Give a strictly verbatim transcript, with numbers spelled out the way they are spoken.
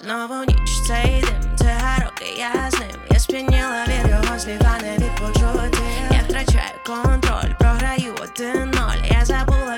Знову ніч, цей дим, цигарок, і я з ним. Я сп'яніла від його слів, а не від почуттів. Я втрачаю контроль, програю один ноль. Я забула